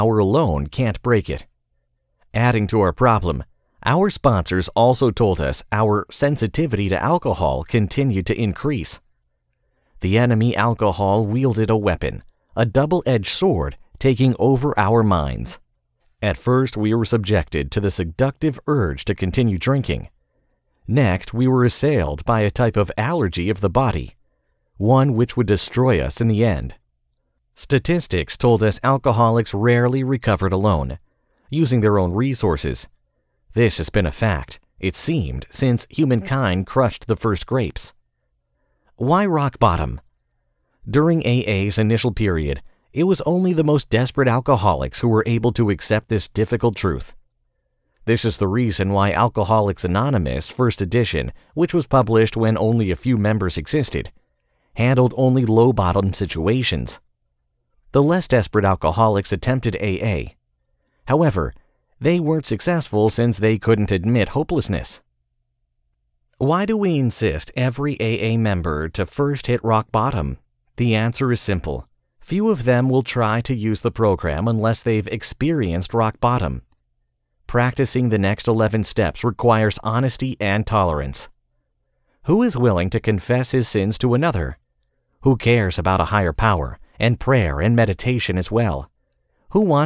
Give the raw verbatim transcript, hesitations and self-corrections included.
Power alone can't break it. Adding to our problem, our sponsors also told us our sensitivity to alcohol continued to increase. The enemy alcohol wielded a weapon, a double-edged sword, taking over our minds. At first, we were subjected to the seductive urge to continue drinking. Next, we were assailed by a type of allergy of the body, one which would destroy us in the end. Statistics told us alcoholics rarely recovered alone, using their own resources. This has been a fact, it seemed, since humankind crushed the first grapes. Why rock bottom? During A A's initial period, it was only the most desperate alcoholics who were able to accept this difficult truth. This is the reason why Alcoholics Anonymous First Edition, which was published when only a few members existed, handled only low-bottom situations. The less desperate alcoholics attempted A A. However, they weren't successful since they couldn't admit hopelessness. Why do we insist every A A member to first hit rock bottom? The answer is simple. Few of them will try to use the program unless they've experienced rock bottom. Practicing the next eleven steps requires honesty and tolerance. Who is willing to confess his sins to another? Who cares about a higher power and prayer and meditation as well? Who wants